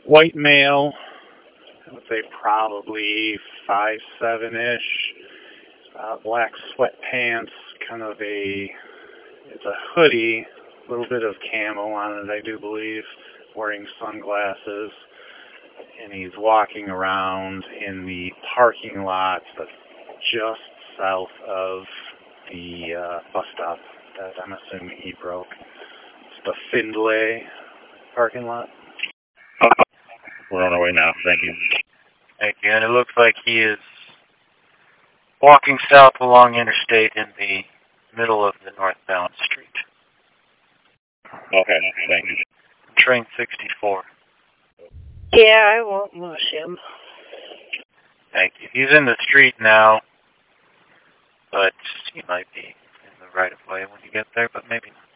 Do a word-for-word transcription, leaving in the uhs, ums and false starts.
white male, I would say probably five seven-ish, uh, black sweatpants, kind of a, it's a hoodie, a little bit of camo on it, I do believe, wearing sunglasses, and he's walking around in the parking lot that's just south of the uh, bus stop that I'm assuming he broke. It's the Findlay parking lot. We're on our way now. Thank you. Thank you. And it looks like he is walking south along Interstate in the middle of the northbound street. Okay, thank you. Train sixty-four. Yeah, I won't lose him. Thank you. He's in the street now, but he might be in the right of way when you get there, but maybe not.